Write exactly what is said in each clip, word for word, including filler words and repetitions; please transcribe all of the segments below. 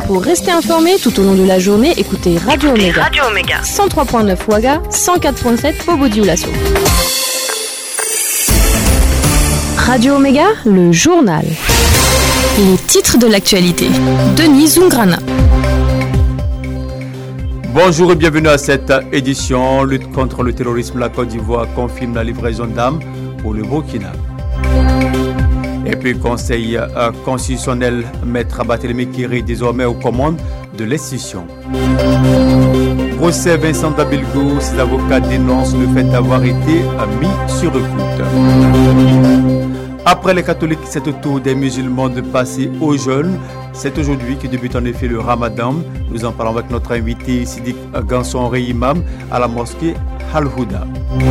Pour rester informé tout au long de la journée, écoutez Radio Omega. Radio Omega. cent trois virgule neuf Ouaga, cent quatre virgule sept Bobo-Dioulasso. Radio Omega, le journal. Les titres de l'actualité. Denis Zungrana. Bonjour et bienvenue à cette édition. Lutte contre le terrorisme, la Côte d'Ivoire confirme la livraison d'armes pour le Burkina. Et puis Conseil euh, constitutionnel, Maître Barthélémy Kiri désormais aux commandes de l'institution. Procès Vincent Dabilgou, ses avocats dénoncent le fait d'avoir été euh, mis sur écoute. Après les catholiques, c'est au tour des musulmans de passer aux jeûnes. C'est aujourd'hui que débute en effet le Ramadan. Nous en parlons avec notre invité Sidik Ganson Ré Imam à la mosquée Al-Houda.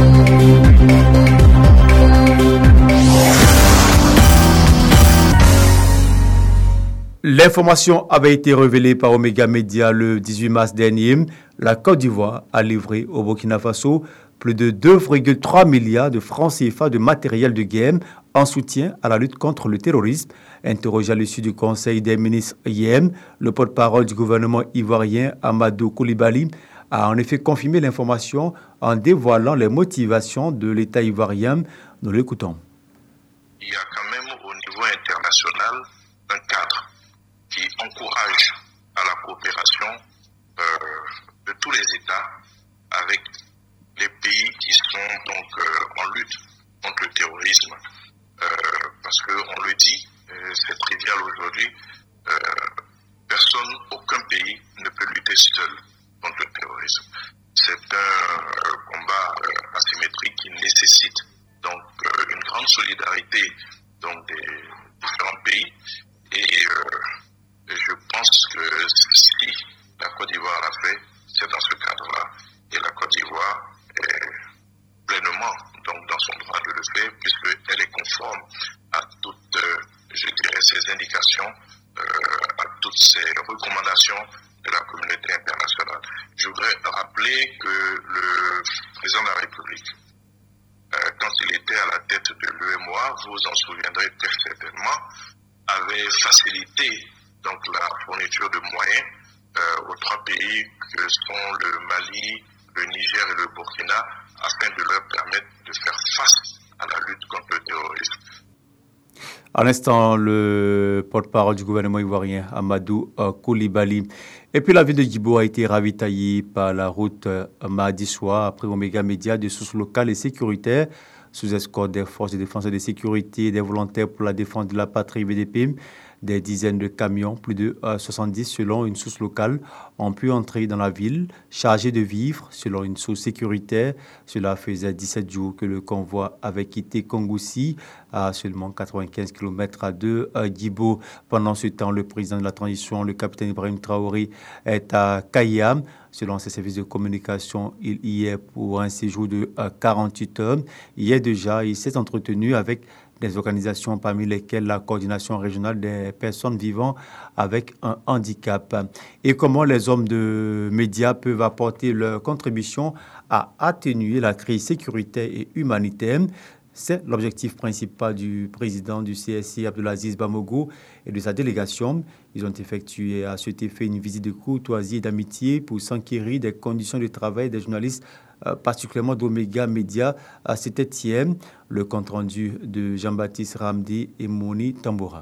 L'information avait été révélée par Omega Media le dix-huit mars dernier. La Côte d'Ivoire a livré au Burkina Faso plus de deux virgule trois milliards de francs C F A de matériel de guerre en soutien à la lutte contre le terrorisme. Interrogé à l'issue du Conseil des ministres hier, le porte-parole du gouvernement ivoirien Amadou Coulibaly a en effet confirmé l'information en dévoilant les motivations de l'État ivoirien. Nous l'écoutons. Il y a quand même au niveau international un cadre qui encourage à la coopération euh, de tous les États avec les pays qui sont donc euh, en lutte contre le terrorisme. Euh, parce qu'on le dit, euh, c'est trivial aujourd'hui, euh, personne, aucun pays ne peut lutter seul contre le terrorisme. C'est un euh, combat euh, asymétrique qui nécessite donc euh, une grande solidarité donc, des différents pays. Et euh, je pense que si la Côte d'Ivoire l'a fait, c'est dans ce cadre-là. Et la Côte d'Ivoire est pleinement donc, dans son droit de le faire, puisqu'elle est conforme à toutes, euh, je dirais, ces indications, euh, à toutes ces recommandations de la communauté internationale. Je voudrais rappeler que le président de la République, euh, quand il était à la tête de l'U E M O A, vous vous en souviendrez très certainement, avait facilité donc, la fourniture de moyens euh, aux trois pays que sont le Mali, le Niger et le Burkina, afin de leur permettre de faire face à la lutte contre le terrorisme. À l'instant, le porte-parole du gouvernement ivoirien, Amadou euh, Coulibaly. Et puis la ville de Djibo a été ravitaillée par la route euh, mardi soir après Omega Media de sources locales et sécuritaires sous escorte des forces de défense et de sécurité, des volontaires pour la défense de la patrie V D P. Des dizaines de camions, plus de euh, soixante-dix selon une source locale, ont pu entrer dans la ville chargés de vivres selon une source sécuritaire. Cela faisait dix-sept jours que le convoi avait quitté Kongoussi à seulement quatre-vingt-quinze kilomètres de euh, Djibo. Pendant ce temps, le président de la transition, le capitaine Ibrahim Traoré, est à Kayam. Selon ses services de communication, il y est pour un séjour de euh, quarante-huit heures. Hier déjà, il s'est entretenu avec des organisations parmi lesquelles la coordination régionale des personnes vivant avec un handicap. Et comment les hommes de médias peuvent apporter leur contribution à atténuer la crise sécuritaire et humanitaire. C'est l'objectif principal du président du C S I, Abdelaziz Bamogou, et de sa délégation. Ils ont effectué à cet effet une visite de courtoisie et d'amitié pour s'enquérir des conditions de travail des journalistes, euh, particulièrement d'Omega Media. C'était hier le compte-rendu de Jean-Baptiste Ramdi et Moni Tamboura.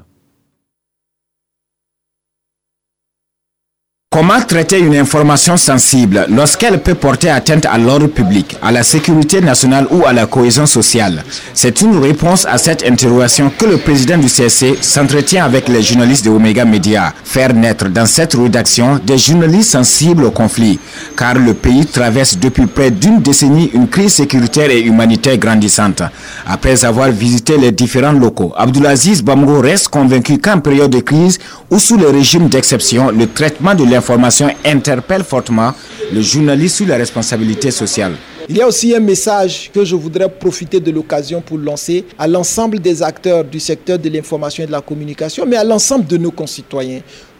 Comment traiter une information sensible lorsqu'elle peut porter atteinte à l'ordre public, à la sécurité nationale ou à la cohésion sociale? C'est une réponse à cette interrogation que le président du C S C s'entretient avec les journalistes de Omega Media. Faire naître dans cette rédaction des journalistes sensibles au conflit, car le pays traverse depuis près d'une décennie une crise sécuritaire et humanitaire grandissante. Après avoir visité les différents locaux, Abdelaziz Bamogou reste convaincu qu'en période de crise ou sous le régime d'exception, le traitement de l'information L'information interpelle fortement le journaliste sur la responsabilité sociale. Il y a aussi un message que je voudrais profiter de l'occasion pour lancer à l'ensemble des acteurs du secteur de l'information et de la communication, mais à l'ensemble de nos concitoyens.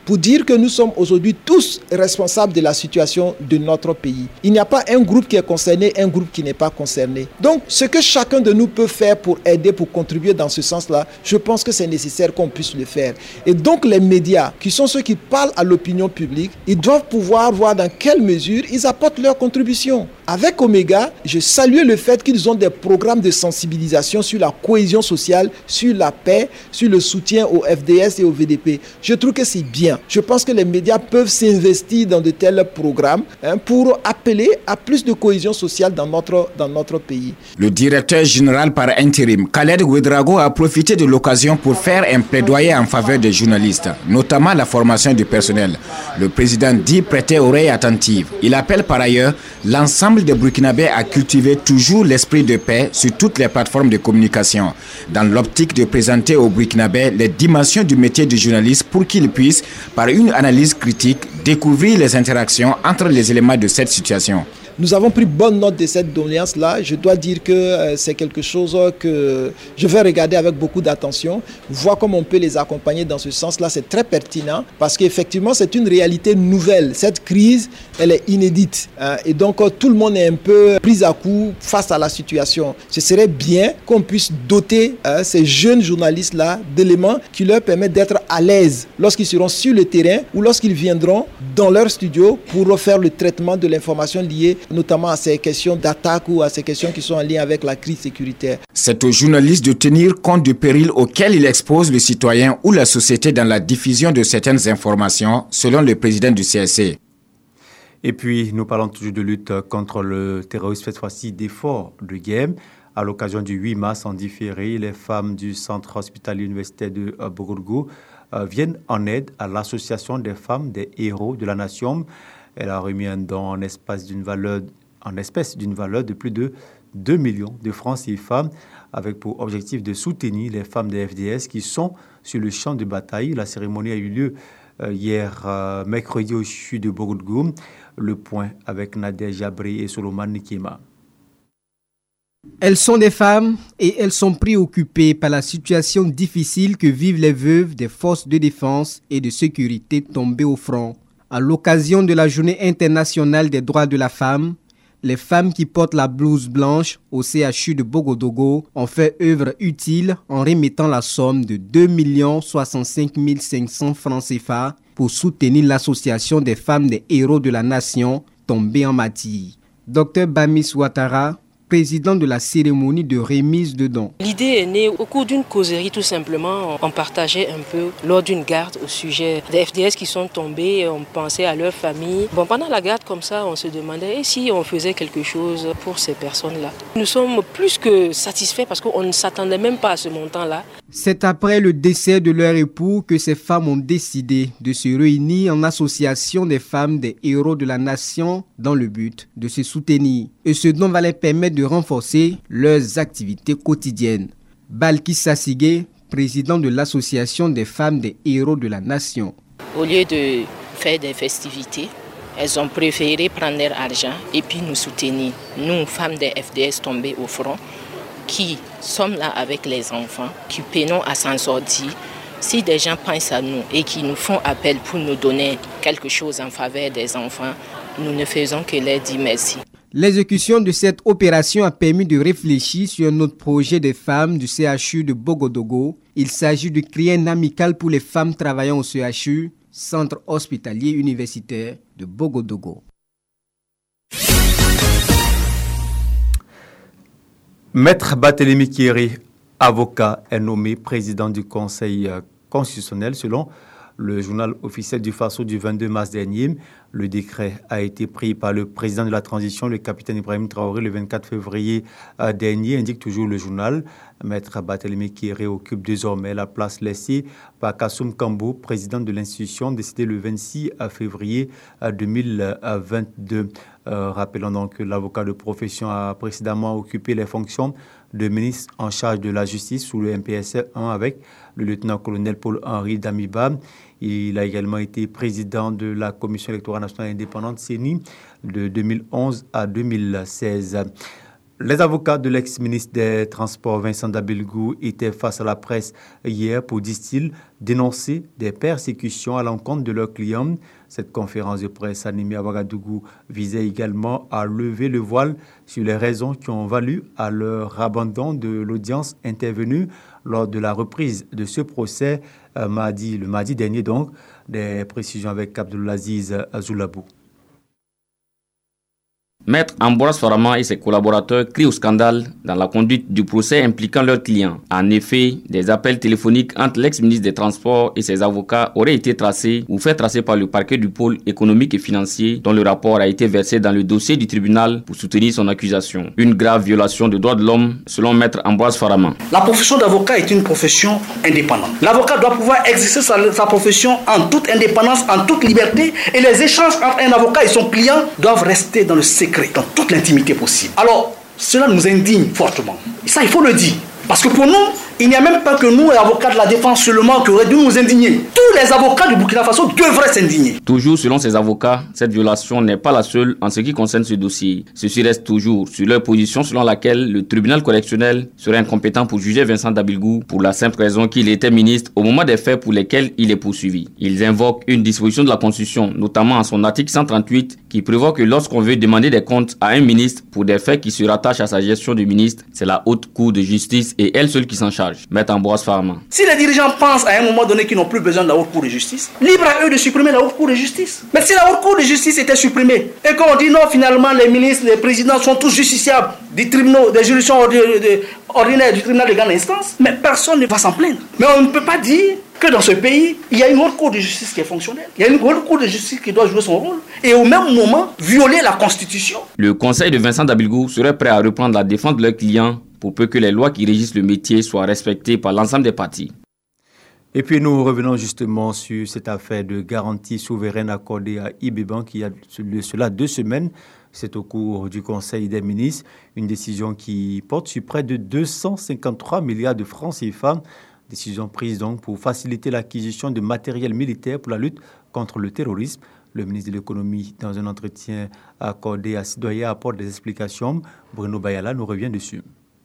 pour dire que nous sommes aujourd'hui tous responsables de la situation de notre pays. Il n'y a pas un groupe qui est concerné, un groupe qui n'est pas concerné. Donc, ce que chacun de nous peut faire pour aider, pour contribuer dans ce sens-là, je pense que c'est nécessaire qu'on puisse le faire. Et donc, les médias, qui sont ceux qui parlent à l'opinion publique, ils doivent pouvoir voir dans quelle mesure ils apportent leur contribution. Avec Omega, je salue le fait qu'ils ont des programmes de sensibilisation sur la cohésion sociale, sur la paix, sur le soutien au F D S et au V D P. Je trouve que c'est bien. Je pense que les médias peuvent s'investir dans de tels programmes hein, pour appeler à plus de cohésion sociale dans notre, dans notre pays. Le directeur général par intérim, Khaled Ouedraogo, a profité de l'occasion pour faire un plaidoyer en faveur des journalistes, notamment la formation du personnel. Le président dit prêter oreille attentive. Il appelle par ailleurs l'ensemble des Burkinabés à cultiver toujours l'esprit de paix sur toutes les plateformes de communication, dans l'optique de présenter aux Burkinabés les dimensions du métier de journaliste pour qu'ils puissent, par une analyse critique, découvrir les interactions entre les éléments de cette situation. Nous avons pris bonne note de cette doléance-là. Je dois dire que euh, c'est quelque chose que je vais regarder avec beaucoup d'attention, voir comment on peut les accompagner dans ce sens-là. C'est très pertinent parce qu'effectivement, c'est une réalité nouvelle. Cette crise, elle est inédite. Hein, et donc, euh, tout le monde est un peu pris à coup face à la situation. Ce serait bien qu'on puisse doter euh, ces jeunes journalistes-là d'éléments qui leur permettent d'être à l'aise lorsqu'ils seront sur le terrain ou lorsqu'ils viendront dans leur studio pour faire le traitement de l'information liée notamment à ces questions d'attaque ou à ces questions qui sont en lien avec la crise sécuritaire. C'est aux journalistes de tenir compte du péril auquel il expose le citoyen ou la société dans la diffusion de certaines informations, selon le président du C S C. Et puis, nous parlons toujours de lutte contre le terrorisme, cette fois-ci d'efforts de guerre. À l'occasion du huit mars en différé, les femmes du centre hospitalier universitaire de Bogorgo viennent en aide à l'association des femmes des héros de la nation. Elle a remis un don en espèces d'une valeur, en espèces d'une valeur de plus de deux millions de francs C F A, avec pour objectif de soutenir les femmes des F D S qui sont sur le champ de bataille. La cérémonie a eu lieu euh, hier euh, mercredi au C H U de Bogorgo. Le point avec Nadia Jabri et Solomon Nikema. Elles sont des femmes et elles sont préoccupées par la situation difficile que vivent les veuves des forces de défense et de sécurité tombées au front. À l'occasion de la Journée internationale des droits de la femme, les femmes qui portent la blouse blanche au C H U de Bogodogo ont fait œuvre utile en remettant la somme de deux millions soixante-cinq mille cinq cents francs C F A pour soutenir l'association des femmes des héros de la nation tombées en martyrs. Docteur Bamis Ouattara, président de la cérémonie de remise de dons. L'idée est née au cours d'une causerie tout simplement. On partageait un peu lors d'une garde au sujet des F D S qui sont tombés, on pensait à leur famille. Bon, pendant la garde comme ça, on se demandait et si on faisait quelque chose pour ces personnes-là. Nous sommes plus que satisfaits parce qu'on ne s'attendait même pas à ce montant-là. C'est après le décès de leur époux que ces femmes ont décidé de se réunir en association des femmes des héros de la nation dans le but de se soutenir. Et ce don va leur permettre de renforcer leurs activités quotidiennes. Balkis Sassigé, président de l'association des femmes des héros de la nation. Au lieu de faire des festivités, elles ont préféré prendre leur argent et puis nous soutenir, nous femmes des F D S tombées au front, qui sommes là avec les enfants, qui peinons à s'en sortir. Si des gens pensent à nous et qui nous font appel pour nous donner quelque chose en faveur des enfants, nous ne faisons que leur dire merci. L'exécution de cette opération a permis de réfléchir sur un autre projet des femmes du C H U de Bogodogo. Il s'agit de créer un amical pour les femmes travaillant au C H U, Centre hospitalier universitaire de Bogodogo. Maître Barthélémy Kéré, avocat, est nommé président du Conseil constitutionnel selon le journal officiel du Faso du vingt-deux mars dernier. Le décret a été pris par le président de la transition, le capitaine Ibrahim Traoré, le vingt-quatre février dernier, indique toujours le journal. Maître Barthélémy Kéré occupe désormais la place laissée par Kassoum Kambo, président de l'institution, décédé le vingt-six février deux mille vingt-deux. Euh, rappelons donc que l'avocat de profession a précédemment occupé les fonctions de ministre en charge de la justice sous le M P S un avec le lieutenant-colonel Paul-Henri Damiba. Il a également été président de la Commission électorale nationale indépendante C E N I de deux mille onze à deux mille seize. Les avocats de l'ex-ministre des Transports Vincent Dabilgou étaient face à la presse hier pour, disent-ils, dénoncer des persécutions à l'encontre de leurs clients. Cette conférence de presse animée à Ouagadougou visait également à lever le voile sur les raisons qui ont valu à leur abandon de l'audience intervenue lors de la reprise de ce procès euh, mardi, le mardi dernier. Donc, des précisions avec Abdulaziz Azoulabou. Maître Ambroise Farama et ses collaborateurs crient au scandale dans la conduite du procès impliquant leurs clients. En effet, des appels téléphoniques entre l'ex-ministre des Transports et ses avocats auraient été tracés ou faits tracer par le parquet du pôle économique et financier dont le rapport a été versé dans le dossier du tribunal pour soutenir son accusation. Une grave violation des droits de l'homme selon Maître Ambroise Farama. La profession d'avocat est une profession indépendante. L'avocat doit pouvoir exercer sa, sa profession en toute indépendance, en toute liberté, et les échanges entre un avocat et son client doivent rester dans le secret, dans toute l'intimité possible. Alors, cela nous indigne fortement. Et ça, il faut le dire. Parce que pour nous, il n'y a même pas que nous, les avocats de la défense seulement, qui auraient dû nous indigner. Tous les avocats du Burkina Faso devraient s'indigner. Toujours selon ces avocats, cette violation n'est pas la seule en ce qui concerne ce dossier. Ceci reste toujours sur leur position selon laquelle le tribunal correctionnel serait incompétent pour juger Vincent Dabilgou pour la simple raison qu'il était ministre au moment des faits pour lesquels il est poursuivi. Ils invoquent une disposition de la Constitution, notamment en son article cent trente-huit, qui prévoit que lorsqu'on veut demander des comptes à un ministre pour des faits qui se rattachent à sa gestion de ministre, c'est la haute cour de justice et elle seule qui s'en charge. Maître Ambroise Farama. Si les dirigeants pensent à un moment donné qu'ils n'ont plus besoin de la haute cour de justice, libre à eux de supprimer la haute cour de justice. Mais si la haute cour de justice était supprimée et qu'on dit non, finalement les ministres, les présidents sont tous justiciables des tribunaux, des juridictions ordinaires du tribunal de grande instance, mais personne ne va s'en plaindre. Mais on ne peut pas dire que dans ce pays, il y a une haute cour de justice qui est fonctionnelle. Il y a une haute cour de justice qui doit jouer son rôle et au même moment violer la Constitution. Le conseil de Vincent Dabilgou serait prêt à reprendre la défense de leurs clients pour peu que les lois qui régissent le métier soient respectées par l'ensemble des parties. Et puis nous revenons justement sur cette affaire de garantie souveraine accordée à I B Bank il y a de cela deux semaines. C'est au cours du Conseil des ministres, une décision qui porte sur près de deux cent cinquante-trois milliards de francs C F A. Décision prise donc pour faciliter l'acquisition de matériel militaire pour la lutte contre le terrorisme. Le ministre de l'économie, dans un entretien accordé à Sidoya, apporte des explications. Bruno Bayala nous revient dessus.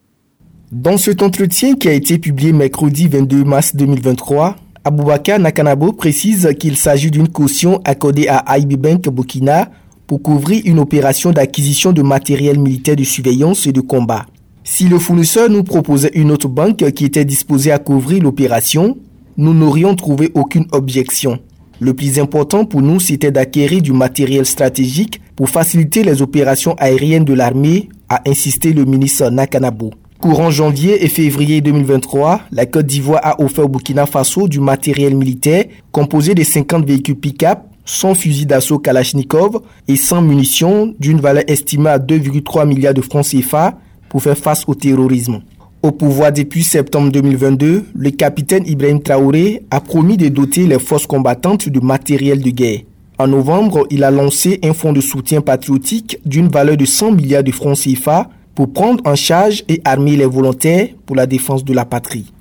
Dans cet entretien qui a été publié mercredi vingt-deux mars deux mille vingt-trois, Aboubakar Nakanabo précise qu'il s'agit d'une caution accordée à I B Bank Burkina pour couvrir une opération d'acquisition de matériel militaire de surveillance et de combat. Si le fournisseur nous proposait une autre banque qui était disposée à couvrir l'opération, nous n'aurions trouvé aucune objection. Le plus important pour nous, c'était d'acquérir du matériel stratégique pour faciliter les opérations aériennes de l'armée, a insisté le ministre Nakanabo. Courant janvier et février deux mille vingt-trois, la Côte d'Ivoire a offert au Burkina Faso du matériel militaire composé de cinquante véhicules pick-up, cent fusils d'assaut Kalachnikov et cent munitions d'une valeur estimée à deux virgule trois milliards de francs C F A pour faire face au terrorisme. Au pouvoir depuis septembre deux mille vingt-deux, le capitaine Ibrahim Traoré a promis de doter les forces combattantes de matériel de guerre. En novembre, il a lancé un fonds de soutien patriotique d'une valeur de cent milliards de francs C F A pour prendre en charge et armer les volontaires pour la défense de la patrie.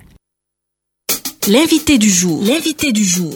L'invité du jour. L'invité du jour.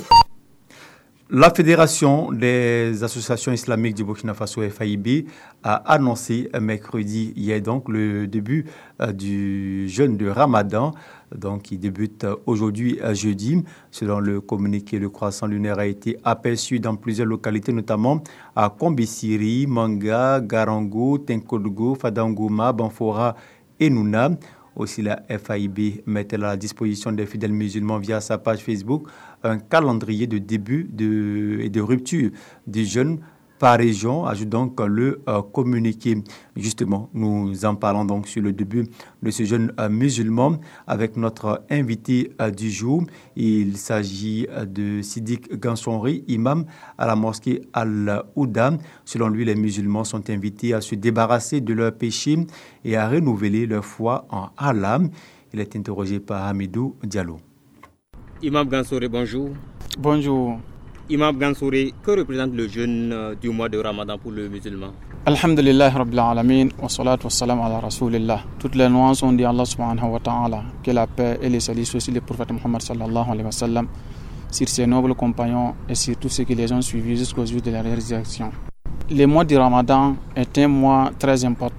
La Fédération des associations islamiques du Burkina Faso, F A I B, a annoncé mercredi hier donc le début euh, du jeûne de Ramadan, donc qui débute aujourd'hui à jeudi. Selon le communiqué, le croissant lunaire a été aperçu dans plusieurs localités, notamment à Kombisiri, Manga, Garango, Tenkodgo, Fadangouma, Banfora et Nouna. Aussi, la F A I B met à la disposition des fidèles musulmans via sa page Facebook un calendrier de début de, et de rupture du jeûne par région, ajoute donc le euh, communiqué. Justement, nous en parlons donc sur le début de ce jeûne euh, musulman avec notre invité euh, du jour. Il s'agit euh, de Sidik Gansonri, imam à la mosquée Al-Ouda. Selon lui, les musulmans sont invités à se débarrasser de leurs péchés et à renouveler leur foi en Allah. Il est interrogé par Hamidou Diallo. Imam Gansonri, bonjour. Bonjour. Imam Gansonri, que représente le jeûne du mois de Ramadan pour le musulman? Alhamdulillah Rabbil Alamin, wa salatu wa salam ala Rasulillah. Toutes les louanges sont dit Allah subhanahu wa ta'ala. Que la paix et les saluts soient sur le prophète Muhammad sallallahu alayhi wa sallam, sur ses nobles compagnons et sur tous ceux qui les ont suivis jusqu'au jour de la réalisation. Le mois du Ramadan est un mois très important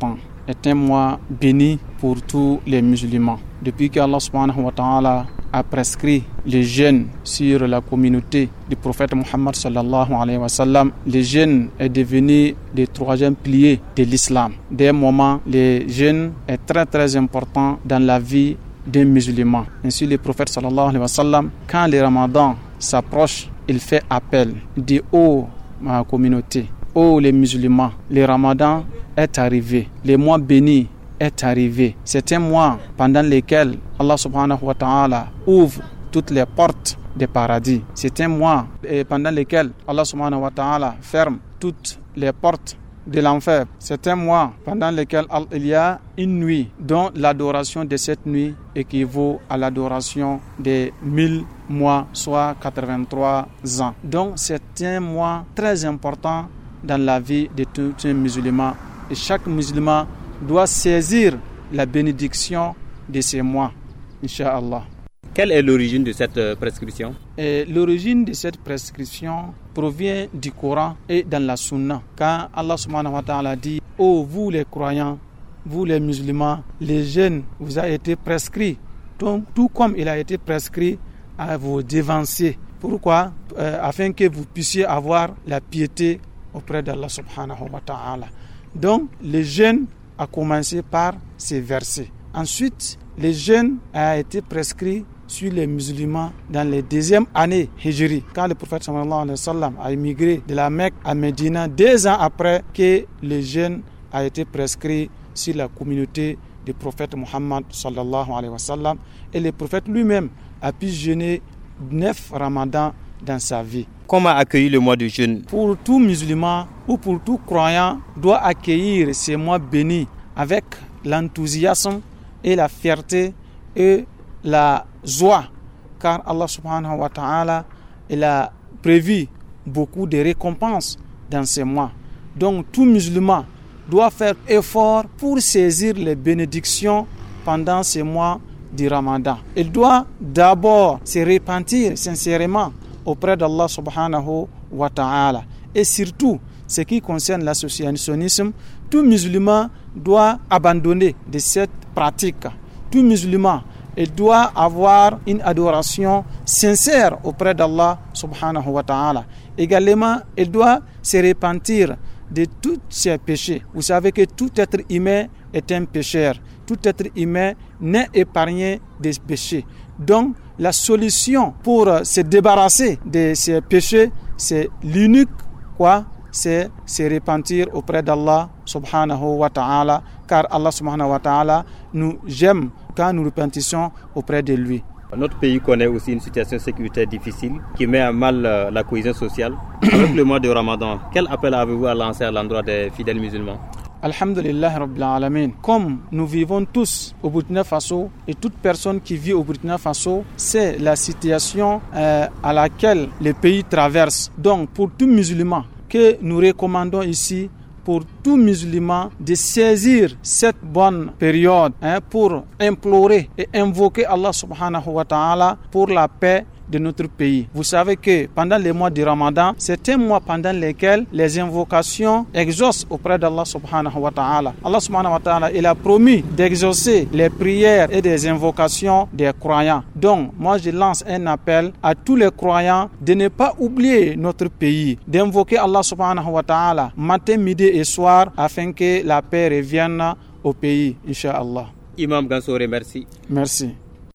est un mois béni pour tous les musulmans. Depuis qu'Allah subhanahu wa ta'ala a prescrit le jeûne sur la communauté du prophète Muhammad sallallahu alayhi wa sallam, le jeûne est devenu le troisième pilier de l'islam. Dès un moment, le jeûne est très très important dans la vie des musulmans. Ainsi, le prophète sallallahu alayhi wa sallam, quand le ramadan s'approche, il fait appel, il dit ô ma communauté, ô les musulmans, le ramadan est arrivé, le mois béni est arrivé. C'est un mois pendant lequel Allah subhanahu wa ta'ala ouvre toutes les portes des paradis. C'est un mois pendant lequel Allah subhanahu wa ta'ala ferme toutes les portes de l'enfer. C'est un mois pendant lequel il y a une nuit dont l'adoration de cette nuit équivaut à l'adoration des mille mois, soit quatre-vingt-trois ans. Donc c'est un mois très important dans la vie de tous les musulmans. Et chaque musulman doit saisir la bénédiction de ces mois, Inch'Allah. Quelle est l'origine de cette prescription? Et l'origine de cette prescription provient du Coran et dans la Sunna. Quand Allah subhanahu wa ta'ala dit « Oh, vous les croyants, vous les musulmans, les jeûnes vous a été prescrit, tout, tout comme il a été prescrit à vos dévanciers. » Pourquoi? euh, Afin que vous puissiez avoir la piété auprès d'Allah subhanahu wa ta'ala. Donc, le jeûne a commencé par ces versets. Ensuite, le jeûne a été prescrit sur les musulmans dans les deuxièmes années hijri, quand le prophète sallallahu alayhi wa sallam a émigré de la Mecque à Médina, deux ans après que le jeûne a été prescrit sur la communauté du prophète Muhammad sallallahu alayhi wa sallam, et le prophète lui-même a pu jeûner neuf ramadans dans sa vie. Comment accueillir le mois de jeûne? Pour tout musulman ou pour tout croyant doit accueillir ces mois bénis avec l'enthousiasme et la fierté et la joie, car Allah subhanahu wa ta'ala il a prévu beaucoup de récompenses dans ces mois. Donc tout musulman doit faire effort pour saisir les bénédictions pendant ces mois du Ramadan. Il doit d'abord se repentir sincèrement auprès d'Allah subhanahu wa ta'ala. Et surtout, ce qui concerne l'associationnisme, tout musulman doit abandonner de cette pratique. Tout musulman, il doit avoir une adoration sincère auprès d'Allah subhanahu wa ta'ala. Également, il doit se repentir de tous ses péchés. Vous savez que tout être humain est un pécheur. Tout être humain n'est épargné des péchés. Donc, la solution pour se débarrasser de ces péchés, c'est l'unique, quoi, c'est se repentir auprès d'Allah subhanahu wa ta'ala, car Allah subhanahu wa ta'ala nous aime quand nous repentissons auprès de lui. Notre pays connaît aussi une situation sécuritaire difficile qui met à mal la cohésion sociale. Avec le mois de Ramadan, quel appel avez-vous à lancer à l'endroit des fidèles musulmans? Alhamdulillah Rabbil Alamin. Comme nous vivons tous au Burkina Faso, et toute personne qui vit au Burkina Faso, c'est la situation euh, à laquelle le pays traverse. Donc pour tout musulman que nous recommandons ici, pour tout musulman de saisir cette bonne période hein, pour implorer et invoquer Allah subhanahu wa ta'ala pour la paix de notre pays. Vous savez que pendant les mois du Ramadan, c'est un mois pendant lequel les invocations exaucent auprès d'Allah subhanahu wa ta'ala. Allah subhanahu wa ta'ala, il a promis d'exaucer les prières et des invocations des croyants. Donc, moi je lance un appel à tous les croyants de ne pas oublier notre pays, d'invoquer Allah subhanahu wa ta'ala matin, midi et soir afin que la paix revienne au pays, Inch'Allah. Imam Gansore, merci. Merci.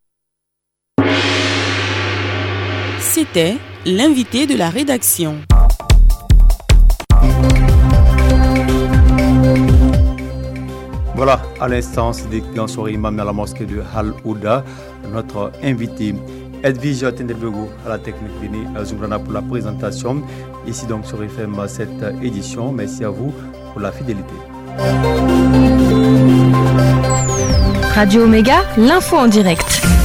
C'était l'invité de la rédaction. Voilà, à l'instant, c'est des Gansore Imam à la mosquée de Al Ouda, notre invité. Edwige Tendebego à la technique Béni Zumbrana pour la présentation. Ici donc sur F M cette édition. Merci à vous pour la fidélité. Radio Omega, l'info en direct.